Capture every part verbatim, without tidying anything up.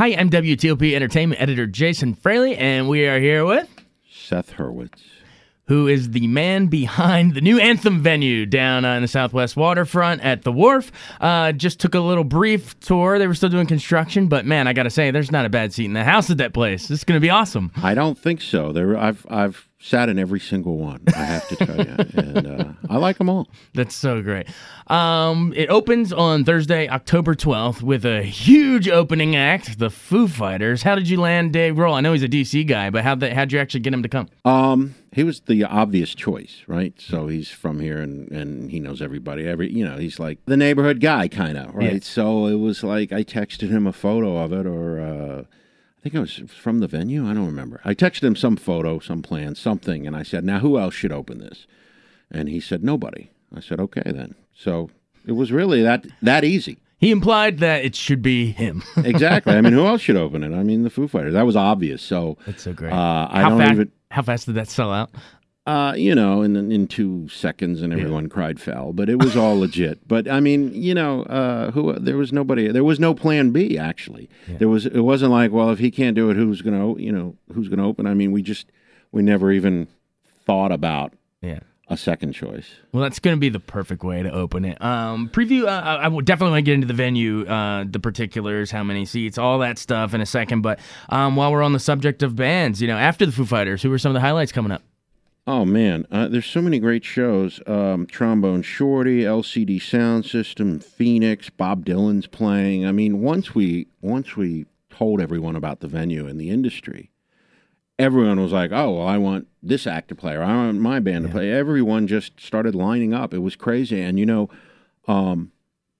Hi, I'm W T O P Entertainment Editor Jason Fraley, and we are here with Seth Hurwitz, who is the man behind the new Anthem venue down on the Southwest Waterfront at the Wharf. Uh, just took a little brief tour. They were still doing construction, but man, I got to say, there's not a bad seat in the house at that place. This is going to be awesome. I don't think so. There, I've I've sat in every single one, I have to tell you, and uh, I like them all. That's so great. Um, it opens on Thursday, October twelfth, with a huge opening act, the Foo Fighters. How did you land Dave Grohl? I know he's a D C guy, but how'd, how'd you actually get him to come? Um, he was the obvious choice, right? So he's from here, and, and he knows everybody. Every you know, he's like the neighborhood guy, kind of, right? Yeah. So it was like I texted him a photo of it, or uh, I think it was from the venue. I don't remember. I texted him some photo, some plan, something, and I said, "Now, who else should open this?" And he said, "Nobody." I said, "Okay, then." So it was really that that easy. He implied that it should be him. Exactly. I mean, who else should open it? I mean, the Foo Fighters. That was obvious. So that's so great. Uh, I how don't fast, even. How fast did that sell out? Uh, you know, in in two seconds, and everyone yeah. cried foul. But it was all legit. But I mean, you know, uh, who there was nobody. There was no plan B. Actually, yeah. there was. It wasn't like, well, if he can't do it, who's gonna, you know, who's gonna open? I mean, we just we never even thought about. Yeah. A second choice. Well, that's going to be the perfect way to open it. Um, preview, uh, I would definitely want to get into the venue, uh, the particulars, how many seats, all that stuff in a second. But um, while we're on the subject of bands, you know, after the Foo Fighters, who are some of the highlights coming up? Oh, man. Uh, there's so many great shows. Um, Trombone Shorty, L C D Sound System, Phoenix, Bob Dylan's playing. I mean, once we once we told everyone about the venue and the industry, everyone was like, oh, well, I want this act to play, or I want my band yeah. to play. Everyone just started lining up. It was crazy. And, you know, um,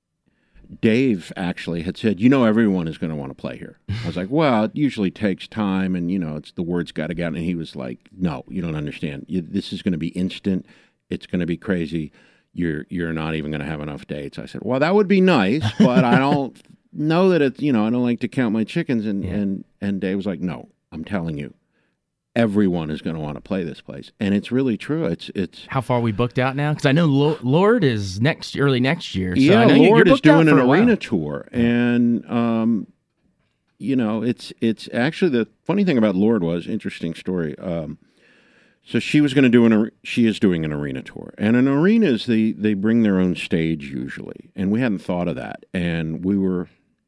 Dave actually had said, you know, everyone is going to want to play here. I was like, well, it usually takes time, and, you know, it's the word's got to get out. And he was like, no, you don't understand. You, this is going to be instant. It's going to be crazy. You're, you're not even going to have enough dates. I said, well, that would be nice, but I don't know that it's, you know, I don't like to count my chickens. And, yeah. and, and Dave was like, no, I'm telling you. Everyone is going to want to play this place, and it's really true. It's it's. How far are we booked out now? Because I know Lo- Lord is next early next year. So yeah, I know Lord you're is doing an arena while. tour, and um, you know, it's it's actually the funny thing about Lord was interesting story. Um, so she was going to do an she is doing an arena tour, and an arena is they they bring their own stage usually, and we hadn't thought of that, and we were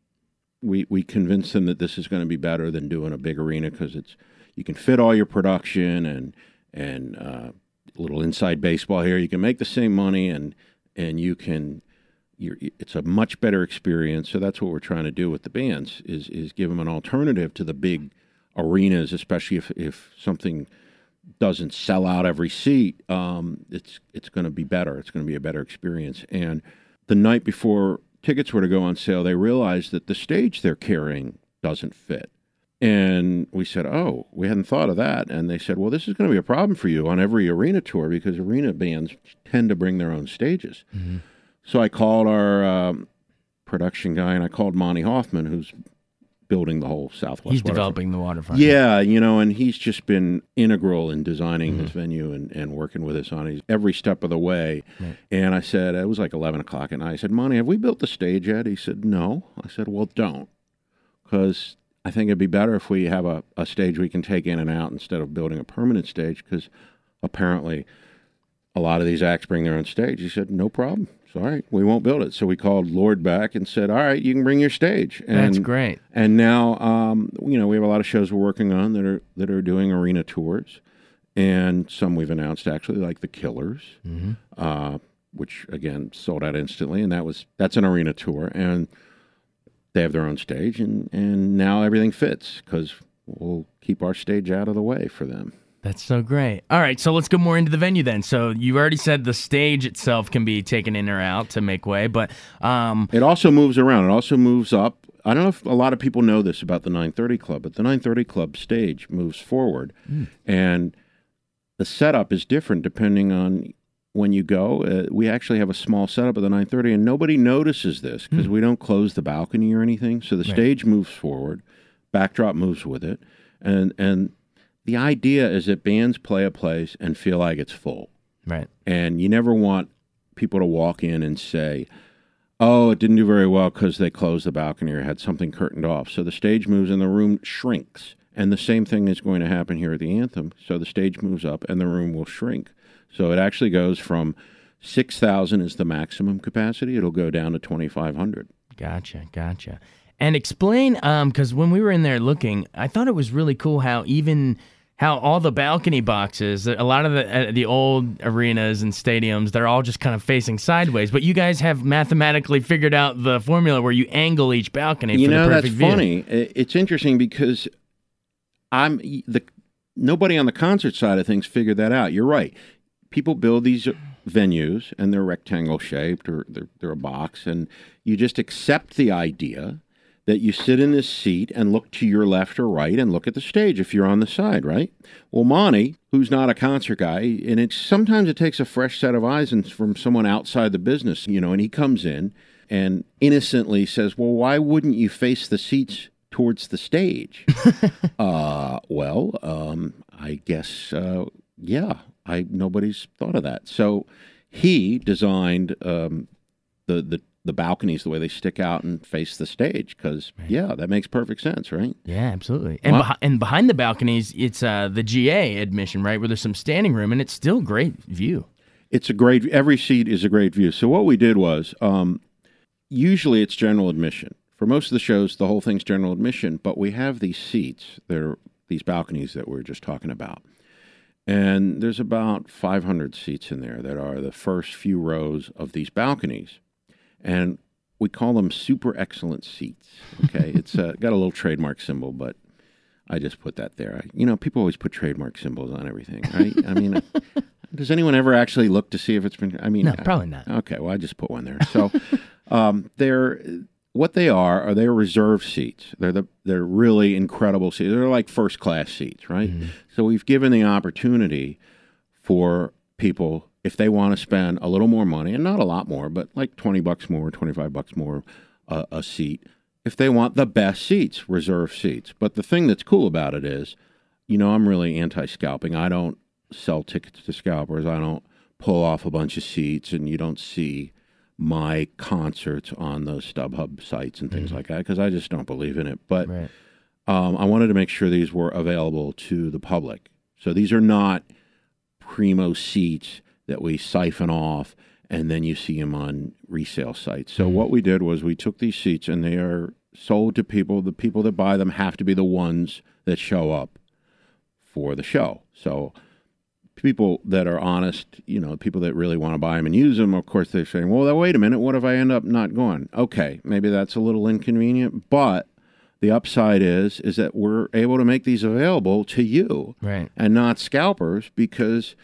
we we convinced them that this is going to be better than doing a big arena because it's. You can fit all your production and and uh, a little inside baseball here. You can make the same money, and and you can. You're, it's a much better experience. So that's what we're trying to do with the bands is is give them an alternative to the big arenas, especially if if something doesn't sell out every seat. Um, it's it's going to be better. It's going to be a better experience. And the night before tickets were to go on sale, they realized that the stage they're carrying doesn't fit. And we said, oh, we hadn't thought of that. And they said, well, this is going to be a problem for you on every arena tour because arena bands tend to bring their own stages. Mm-hmm. So I called our um, production guy, and I called Monty Hoffman, who's building the whole Southwest He's waterfront. developing the waterfront. Yeah, you know, and he's just been integral in designing mm-hmm. this venue and, and working with us on it every step of the way. Right. And I said, it was like eleven o'clock at night. I said, Monty, have we built the stage yet? He said, no. I said, well, don't, because I think it'd be better if we have a, a stage we can take in and out instead of building a permanent stage, because apparently a lot of these acts bring their own stage. He said, no problem. It's all right. We won't build it. So we called Lord back and said, all right, you can bring your stage. And, That's great. And now, um, you know, we have a lot of shows we're working on that are that are doing arena tours, and some we've announced actually, like The Killers, mm-hmm. uh, which, again, sold out instantly. And that was that's an arena tour. And they have their own stage, and, and now everything fits because we'll keep our stage out of the way for them. That's so great. All right, so let's go more into the venue then. So you already said the stage itself can be taken in or out to make way, but... Um, it also moves around. It also moves up. I don't know if a lot of people know this about the nine thirty Club, but the nine thirty Club stage moves forward, mm. and the setup is different depending on... When you go, uh, we actually have a small setup at the nine thirty, and nobody notices this because mm. we don't close the balcony or anything. So the right. stage moves forward, backdrop moves with it, and and the idea is that bands play a place and feel like it's full. Right. And you never want people to walk in and say, Oh, it didn't do very well because they closed the balcony or had something curtained off. So the stage moves and the room shrinks. And the same thing is going to happen here at the Anthem. So the stage moves up and the room will shrink. So it actually goes from six thousand is the maximum capacity. It'll go down to twenty-five hundred. Gotcha, gotcha. And explain, um, because when we were in there looking, I thought it was really cool how even how all the balcony boxes, a lot of the uh, the old arenas and stadiums, they're all just kind of facing sideways. But you guys have mathematically figured out the formula where you angle each balcony You for know, the that's perfect view. funny. I- It's interesting because I'm the nobody on the concert side of things figured that out. You're right. People build these venues and they're rectangle shaped or they're, they're a box, and you just accept the idea that you sit in this seat and look to your left or right and look at the stage if you're on the side, right? Well, Monty, who's not a concert guy, and it's sometimes it takes a fresh set of eyes and from someone outside the business, you know, and he comes in and innocently says, "Well, why wouldn't you face the seats towards the stage?" uh, well, um, I guess, uh, yeah, I nobody's thought of that. So he designed um, the the the balconies the way they stick out and face the stage because yeah, that makes perfect sense, right? Yeah, absolutely. And, Well- beh- and behind the balconies, it's uh, the G A admission, right, where there's some standing room, and it's still great view. It's a great. Every seat is a great view. So what we did was, um, usually it's general admission. For most of the shows, the whole thing's general admission, but we have these seats that are these balconies that we were just talking about. And there's about five hundred seats in there that are the first few rows of these balconies. And we call them super excellent seats. Okay. It's uh, got a little trademark symbol, but I just put that there. I, you know, people always put trademark symbols on everything, right? I mean, does anyone ever actually look to see if it's been, I mean, No, probably not. okay, well, I just put one there. So um, they're, what they are, are they're reserved seats. They're the, they're really incredible seats. They're like first class seats, right? Mm-hmm. So we've given the opportunity for people, if they want to spend a little more money, and not a lot more, but like twenty bucks more, twenty-five bucks more uh, a seat, if they want the best seats, reserved seats. But the thing that's cool about it is, you know, I'm really anti-scalping. I don't sell tickets to scalpers. I don't pull off a bunch of seats, and you don't see my concerts on those StubHub sites and things like that because I just don't believe in it. But Right. um, I wanted to make sure these were available to the public. So these are not primo seats that we siphon off and then you see them on resale sites. So what we did was we took these seats and they are sold to people. The people that buy them have to be the ones that show up for the show. So people that are honest, you know, people that really want to buy them and use them, of course, they're saying, well, wait a minute, what if I end up not going? Okay, maybe that's a little inconvenient, but the upside is is that we're able to make these available to you Right. and not scalpers because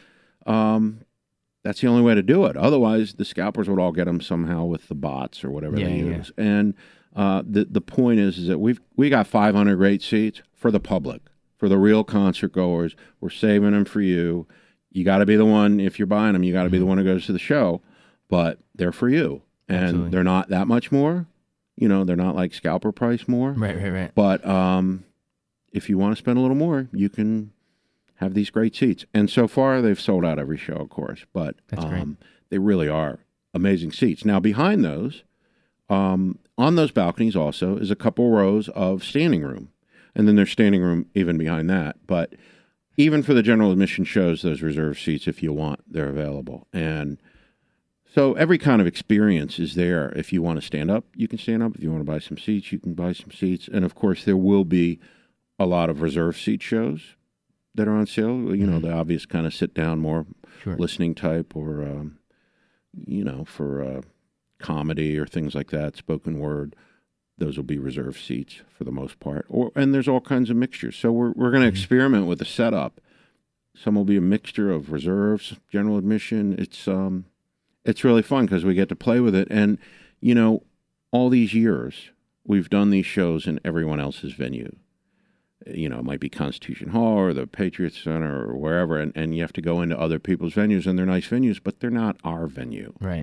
um, that's the only way to do it. Otherwise, the scalpers would all get them somehow with the bots or whatever Yeah, they yeah. use. And uh, the the point is is that we've we got five hundred great seats for the public, for the real concert goers. We're saving them for you. You got to be the one, if you're buying them, you got to be the one who goes to the show, but they're for you. And Absolutely. they're not that much more. You know, they're not like scalper price more. Right, right, right. But um, if you want to spend a little more, you can have these great seats. And so far, they've sold out every show, of course. But That's great. um, they really are amazing seats. Now, behind those, um, on those balconies also, is a couple rows of standing room. And then there's standing room even behind that. But even for the general admission shows, those reserved seats, if you want, they're available. And so every kind of experience is there. If you want to stand up, you can stand up. If you want to buy some seats, you can buy some seats. And of course, there will be a lot of reserved seat shows that are on sale. You know, the obvious kind of sit down, more Sure. listening type, or um, you know, for uh, comedy or things like that, spoken word. Those will be reserved seats for the most part. Or and there's all kinds of mixtures. So we're we're going to experiment with the setup. Some will be a mixture of reserves, general admission. It's um, it's really fun because we get to play with it. And you know, all these years we've done these shows in everyone else's venue. You know, it might be Constitution Hall or the Patriot Center or wherever, and, and you have to go into other people's venues, and they're nice venues, but they're not our venue. Right.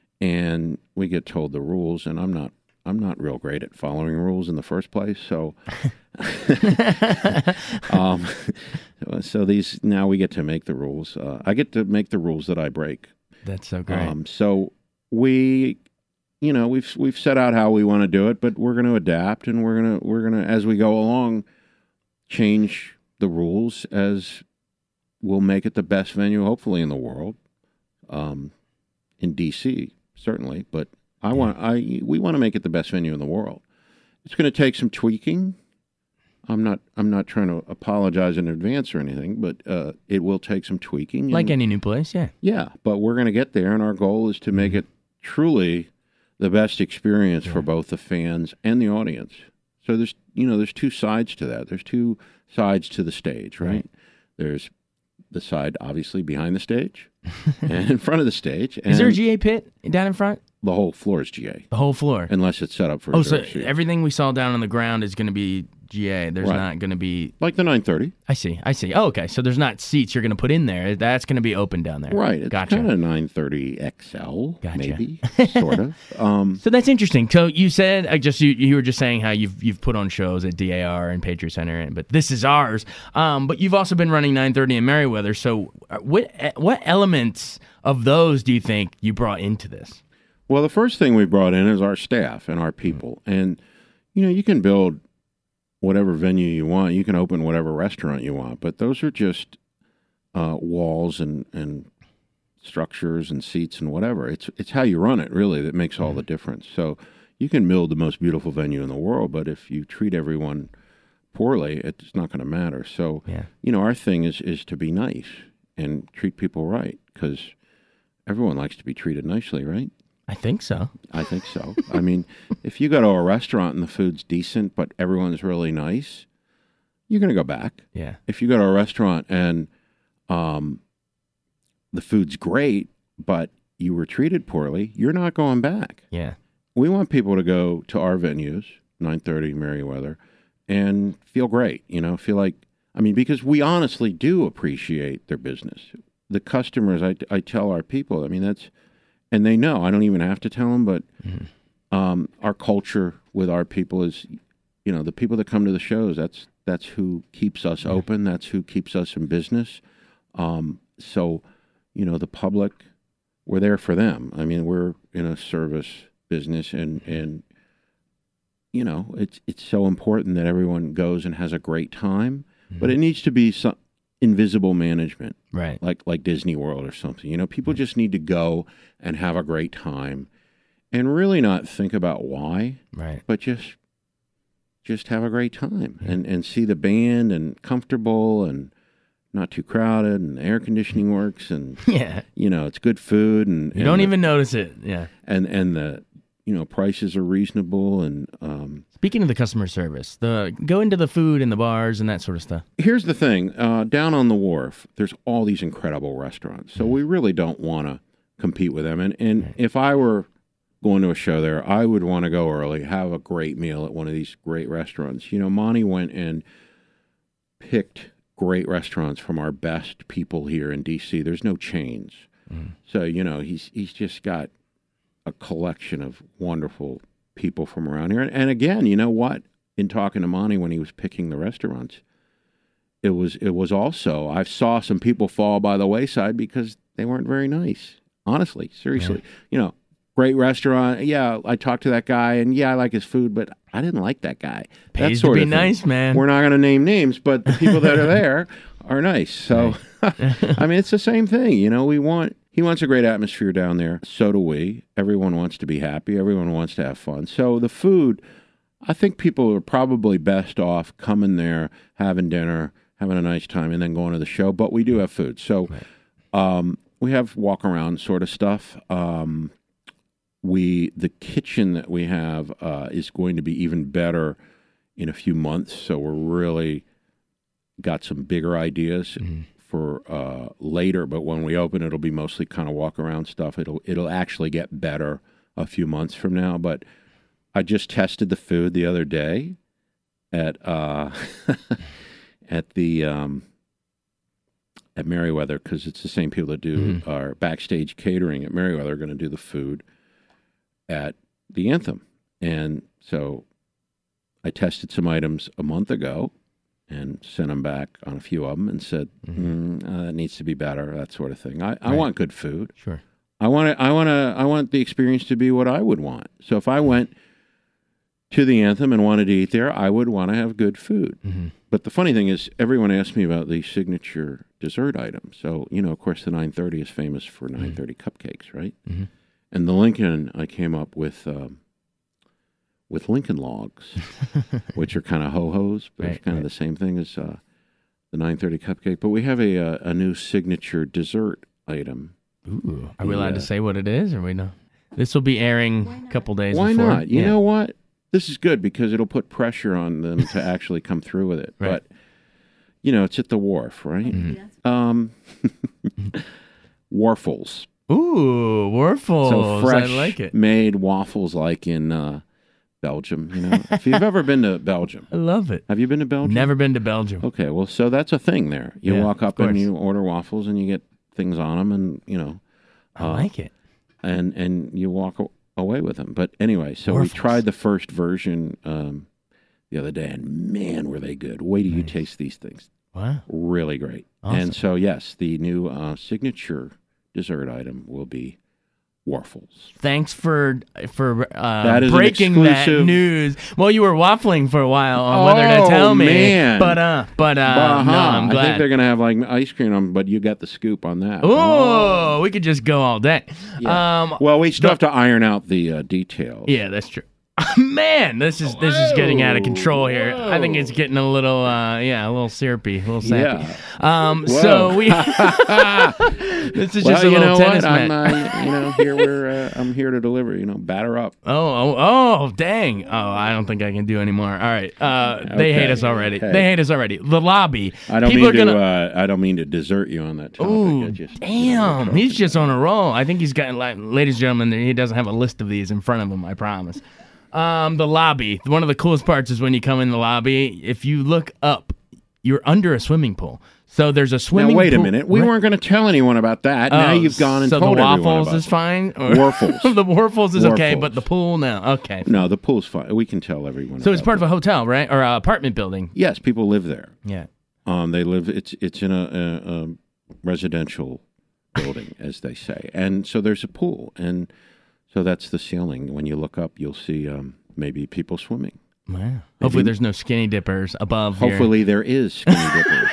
And we get told the rules, and I'm not I'm not real great at following rules in the first place. So, um, so these now we get to make the rules. Uh, I get to make the rules that I break. That's so great. Um, so we you know, we've we've set out how we want to do it, but we're going to adapt, and we're gonna we're gonna as we go along, change the rules as we'll make it the best venue, hopefully in the world, um, in D C certainly. But I want I we want to make it the best venue in the world. It's going to take some tweaking. I'm not I'm not trying to apologize in advance or anything, but uh, it will take some tweaking. Like and, any new place, yeah. Yeah, but we're going to get there, and our goal is to make it truly the best experience yeah. for both the fans and the audience. So there's you know there's two sides to that. There's two sides to the stage, right? right. There's the side obviously behind the stage and in front of the stage. And is there a G A pit down in front? The whole floor is G A. The whole floor, unless it's set up for. Oh, so everything we saw down on the ground is going to be G A. There's right. not going to be like the nine thirty. I see. I see. Oh, okay. So there's not seats you're going to put in there. That's going to be open down there. Right. It's gotcha. kind of nine thirty X L, gotcha. maybe, sort of. Um, so that's interesting. So you said, I just you, you were just saying how you've you've put on shows at D A R and Patriot Center, and but this is ours. Um, but you've also been running nine thirty in Merriweather. So what what elements of those do you think you brought into this? Well, the first thing we brought in is our staff and our people. And, you know, you can build whatever venue you want. You can open whatever restaurant you want. But those are just uh, walls and, and structures and seats and whatever. It's it's how you run it, really, that makes all the difference. So you can build the most beautiful venue in the world, but if you treat everyone poorly, it's not going to matter. So, yeah. you know, our thing is, is to be nice and treat people right, because everyone likes to be treated nicely, right? I think so. I think so. I mean, if you go to a restaurant and the food's decent, but everyone's really nice, you're going to go back. Yeah. If you go to a restaurant and um, the food's great, but you were treated poorly, you're not going back. Yeah. We want people to go to our venues, nine thirty Merriweather, and feel great, you know, feel like, I mean, because we honestly do appreciate their business. The customers, I, I tell our people, I mean, that's, and they know, I don't even have to tell them, but mm-hmm. um, our culture with our people is, you know, the people that come to the shows, that's that's who keeps us yeah. open. That's who keeps us in business. Um, so, you know, the public, we're there for them. I mean, we're in a service business, and, and you know, it's, it's so important that everyone goes and has a great time, mm-hmm. but it needs to be some invisible management, right? Like like Disney World or something. You know, people just need to go and have a great time, and really not think about why, right? But just just have a great time yeah. and and see the band and comfortable and not too crowded, and the air conditioning works, and yeah, you know, it's good food, and you and don't the, even notice it, yeah, and and the you know prices are reasonable, and um, speaking of the customer service, the go into the food and the bars and that sort of stuff. Here's the thing: uh, down on the wharf, there's all these incredible restaurants. So we really don't want to compete with them. And and right. if I were going to a show there, I would want to go early, have a great meal at one of these great restaurants. You know, Monty went and picked great restaurants from our best people here in D C. There's no chains, mm. so you know he's he's just got a collection of wonderful people from around here. And again, you know what? In talking to Monty when he was picking the restaurants, it was it was also, I saw some people fall by the wayside because they weren't very nice. Honestly, seriously. Yeah. You know, great restaurant. Yeah, I talked to that guy, and yeah, I like his food, but I didn't like that guy. Pays that sort to be of thing. Nice, man. We're not going to name names, but the people that are there are nice. So, I mean, it's the same thing. You know, we want... He wants a great atmosphere down there. So do we. Everyone wants to be happy. Everyone wants to have fun. So the food, I think people are probably best off coming there, having dinner, having a nice time, and then going to the show. But we do have food. So um, we have walk-around sort of stuff. Um, we the kitchen that we have uh, is going to be even better in a few months. So we're really got some bigger ideas. Mm-hmm. for uh, later, but when we open, it'll be mostly kind of walk around stuff. It'll it'll actually get better a few months from now. But I just tested the food the other day at uh, at the um, at Merriweather, because it's the same people that do mm-hmm. our backstage catering at Merriweather are going to do the food at the Anthem, and so I tested some items a month ago and sent them back on a few of them and said, mm-hmm. mm, uh, it needs to be better, that sort of thing. I, I right. want good food. Sure. I I want to. I want to. I want the experience to be what I would want. So if I went to the Anthem and wanted to eat there, I would want to have good food. Mm-hmm. But the funny thing is, everyone asks me about the signature dessert item. So you know, of course, the nine thirty is famous for nine thirty mm-hmm. cupcakes, right? Mm-hmm. And the Lincoln, I came up with um, with Lincoln Logs, which are kind of ho hos, but right, it's kind right. of the same thing as uh, the nine thirty cupcake. But we have a a, a new signature dessert item. Ooh, are we allowed Yeah. to say what it is, or we know? This will be airing a couple days Why before. not? You yeah. know what? This is good because it'll put pressure on them to actually come through with it. Right. But, you know, it's at the wharf, right? Mm-hmm. Um, waffles. Ooh, Warfels. So fresh I like it. made waffles like in uh, Belgium. You know, if you've ever been to Belgium. I love it. Have you been to Belgium? Never been to Belgium. Okay, well, so that's a thing there. You Yeah, walk up of and course. you order waffles and you get things on them and, you know. I uh, like it. And, and you walk a- away with them. But anyway, so we Waffles. tried the first version um, the other day, and man, were they good. Wait till you Nice. taste these things. Wow. Really great. Awesome. And so, yes, the new uh, signature dessert item will be waffles. Thanks for for uh, That is an breaking that exclusive- news. Well, you were waffling for a while on whether to Oh, tell me, man. but uh, but uh, Uh-huh. no, I'm I think glad. they're going to have like ice cream on, but you got the scoop on that. Oh, we could just go all day. Yeah. Um, Well, we still the- have to iron out the uh, details. yeah, that's true. Man, this is this is getting out of control here. I think it's getting a little uh yeah, a little syrupy, a little sappy. Yeah. Um Whoa. so we this is Well, just a you little know tennis what? I'm, match. uh, you know, here we're, uh, I'm here to deliver. You know, batter up. Oh, oh, oh, dang. Oh, I don't think I can do anymore. All right. Uh they hate Okay. us already. Hey. They hate us already. The lobby. I don't People mean are to. gonna Uh, I don't mean to desert you on that topic. I Ooh, just, you know, damn. we're He's talking just about- on a roll. I think he's got, like, ladies and gentlemen, he doesn't have a list of these in front of him, I promise. Um, the lobby. One of the coolest parts is when you come in the lobby, if you look up, you're under a swimming pool. So there's a Now swimming wait a pool- minute. We Right. weren't going to tell anyone about that. now Oh, you've gone and so told the everyone waffles about is it. fine? Or- Warfels. the Warfels is okay, Warfels. but the pool, no. Okay. No, the pool's fine. We can tell everyone. So it's about part of it. a hotel, right? Or an apartment building. Yes, people live there. Yeah. Um, they live. It's it's in a, a, a residential building, as they say, and so there's a pool, and so that's the ceiling. When you look up, you'll see um, maybe people swimming. Wow. Hopefully there's no skinny dippers above here. Hopefully, there is skinny dippers.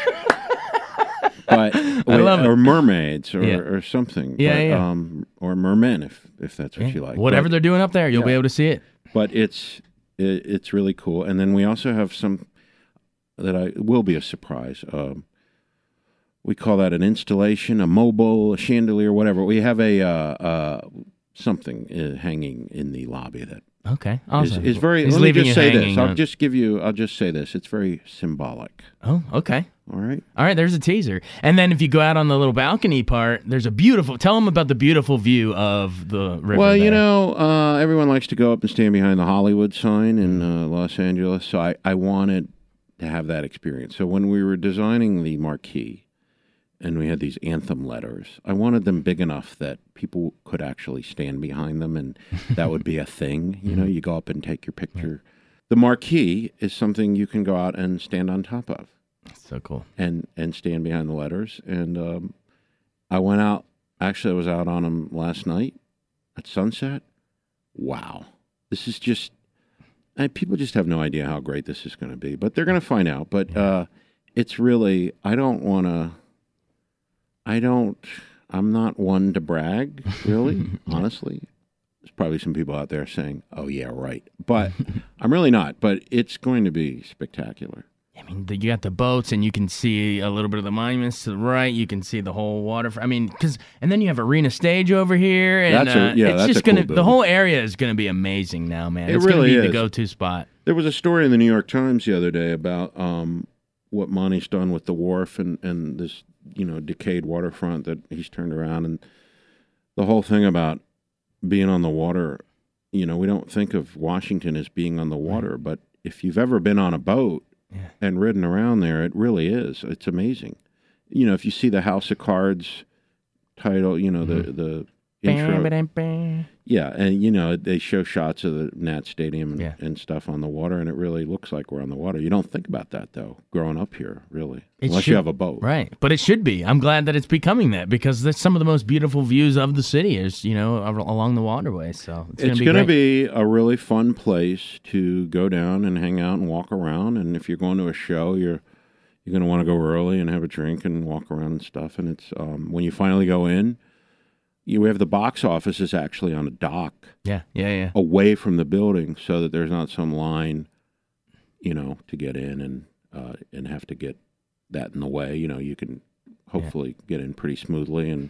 But I love it. or mermaids or, Yeah. or something. Yeah, but, yeah. Um, or mermen if if that's what Yeah. you like. Whatever But, they're doing up there, you'll be yeah. able to see it. but it's it, it's really cool. And then we also have some that I will be a surprise. Um, we call that an installation, a mobile, a chandelier, whatever. We have a uh, uh, something uh, hanging in the lobby that Okay. is, Awesome. is very. He's let me leaving just you say hanging this. I'll on- just give you. I'll just say this. It's very symbolic. Oh, okay. All right. All right, there's a teaser. And then if you go out on the little balcony part, there's a beautiful, tell them about the beautiful view of the river. Well, you there. know, uh, everyone likes to go up and stand behind the Hollywood sign in uh, Los Angeles. So I, I wanted to have that experience. So when we were designing the marquee and we had these anthem letters, I wanted them big enough that people could actually stand behind them and that would be a thing. You know, you go up and take your picture. The marquee is something you can go out and stand on top of. So cool. and and stand behind the letters. And um, I went out. Actually, I was out on them last night at sunset. Wow, this is just. And people just have no idea how great this is going to be, but they're going to find out. But uh, it's really. I don't want to. I don't. I'm not one to brag, really. Honestly, there's probably some people out there saying, "Oh yeah, right," but I'm really not. But it's going to be spectacular. I mean, the, you got the boats, and you can see a little bit of the monuments to the right. You can see the whole water. I mean, because and then you have Arena Stage over here, and That's a- uh, yeah, it's that's just a cool gonna. The building. whole area is gonna be amazing now, man. It it's really gonna be is. the go-to spot. There was a story in the New York Times the other day about um, what Monty's done with the wharf and, and this, you know, decayed waterfront that he's turned around, and the whole thing about being on the water. You know, we don't think of Washington as being on the water, but if you've ever been on a boat Yeah. and ridden around there, it really is. It's amazing. You know, if you see the House of Cards title, you know, Mm-hmm. the the intro. Bam-ba-dam-bam. Yeah, and you know they show shots of the Nat Stadium and, Yeah. and stuff on the water, and it really looks like we're on the water. You don't think about that though, growing up here, really, It unless should- you have a boat. Right, but it should be. I'm glad that it's becoming that because that's some of the most beautiful views of the city is, you know, al- along the waterway. So it's, It's going to be going to be a really fun place to go down and hang out and walk around. And if you're going to a show, you're you're going to want to go early and have a drink and walk around and stuff. And it's um, when you finally go in, you have the box office is actually on a dock Yeah, yeah, yeah. away from the building, so that there's not some line, you know, to get in and uh, and have to get that in the way. You know, you can hopefully get in pretty smoothly and.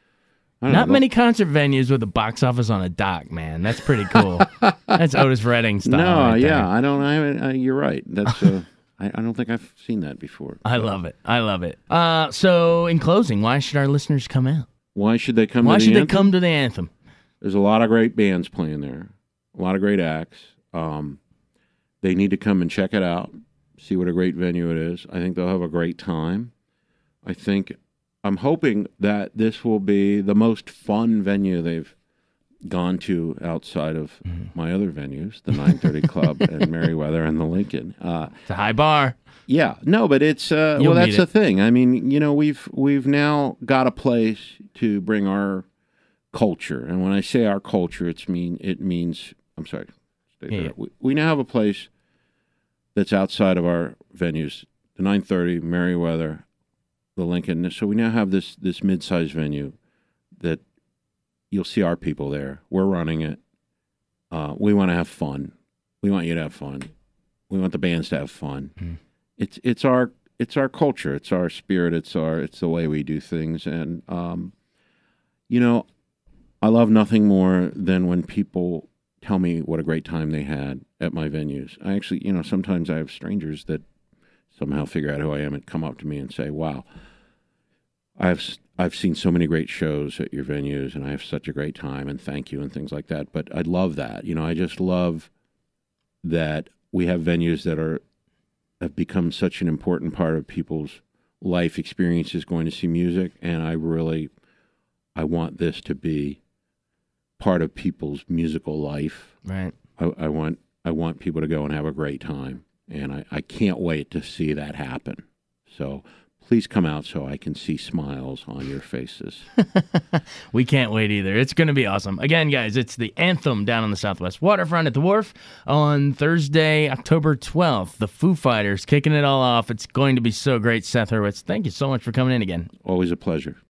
I don't Not know, many concert venues with a box office on a dock, man. That's pretty cool. That's Otis Redding style. No, right there. yeah, I don't. I, I you're right. That's. Uh, I, I don't think I've seen that before. I love it. I love it. Uh, so, in closing, why should our listeners come out? Why should they come? Why to the should they Anthem? come to the Anthem? There's a lot of great bands playing there. A lot of great acts. Um, they need to come and check it out. See what a great venue it is. I think they'll have a great time. I think. I'm hoping that this will be the most fun venue they've gone to outside of Mm-hmm. my other venues, the nine thirty Club and Merriweather and the Lincoln. Uh, It's a high bar. Yeah, no, but it's uh, You'll well, need that's it. the thing. I mean, you know, we've we've now got a place to bring our culture, and when I say our culture, it's mean it means. I'm sorry, stay Yeah, there. yeah. We, we now have a place that's outside of our venues, the nine thirty, Merriweather, the Lincoln. So we now have this this mid-sized venue that you'll see our people there. We're running it. Uh, we want to have fun. We want you to have fun. We want the bands to have fun. Mm. It's it's our it's our culture. It's our spirit. It's our it's the way we do things. And um, you know, I love nothing more than when people tell me what a great time they had at my venues. I actually, you know, sometimes I have strangers that somehow figure out who I am and come up to me and say, "Wow, I've I've seen so many great shows at your venues, and I have such a great time, and thank you," and things like that. But I love that. You know, I just love that we have venues that are have become such an important part of people's life experiences going to see music, and I really I want this to be part of people's musical life. Right. I, I want I want people to go and have a great time, and I, I can't wait to see that happen. So please come out so I can see smiles on your faces. We can't wait either. It's going to be awesome. Again, guys, it's the Anthem down on the Southwest Waterfront at the Wharf on Thursday, October twelfth. The Foo Fighters kicking it all off. It's going to be so great. Seth Hurwitz, thank you so much for coming in again. Always a pleasure.